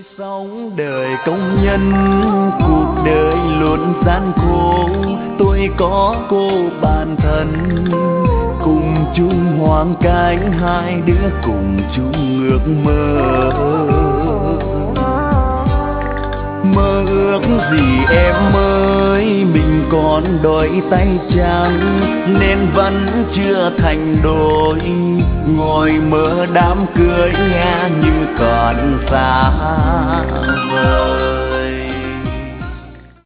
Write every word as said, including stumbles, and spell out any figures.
sống đời công nhân, cuộc đời luôn gian khổ. Tôi có cô bạn thân, cùng chung hoàn cảnh, hai đứa cùng chung ước mơ. Mơ ước gì em ơi, mình còn đôi tay trắng nên vẫn chưa thành đôi. Ngồi mơ đám cưới nghe như còn xa vời.